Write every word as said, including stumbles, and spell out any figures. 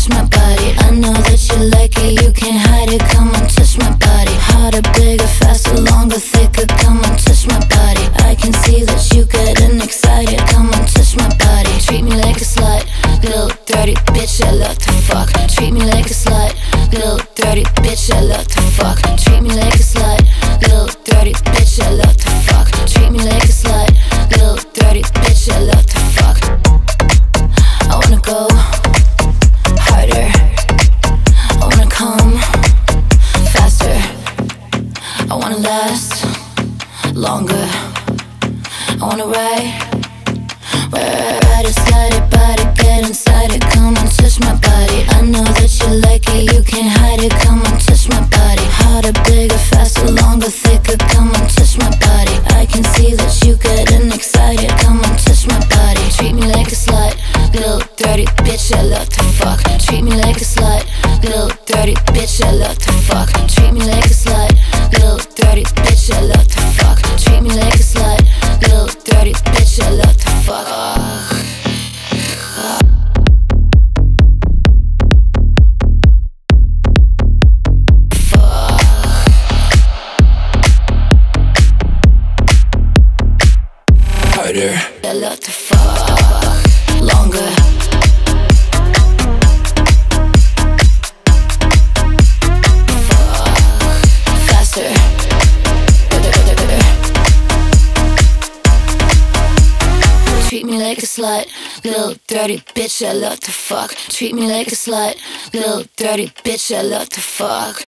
touch my body. I know that you like it, you can't hide it. Come on, touch my body. Harder, bigger, faster, longer, thicker. Come on, touch my body. I can see that you getting excited. Come on, touch my body. Treat me like a slut, little dirty bitch, I love to fuck. Treat me like a slut, little dirty bitch, I love to fuck. Treat me like a slut, little dirty bitch, I love to fuck. Treat me like a slut, little dirty bitch, I love to fuck. I wanna go harder, I wanna come faster, I wanna last longer, I wanna ride, ride it, slide it, body, get inside it. Come on, touch my body. I know that you like it, you can't hide it. Come on, touch my body. Harder, bigger, faster, longer, thicker. Come on, touch my body. I can see that you getting excited. Come on, touch my body. Treat me like a slut, little dirty bitch, I love to fuck. Treat me like a slut, little dirty bitch, I love to fuck. Treat me like a slut, little dirty bitch, I love to fuck. Treat me like a slut, little dirty bitch, I love to fuck. Harder, I love to fuck. Longer, faster. Treat me like a slut, little dirty bitch, I love to fuck. Treat me like a slut, little dirty bitch, I love to fuck.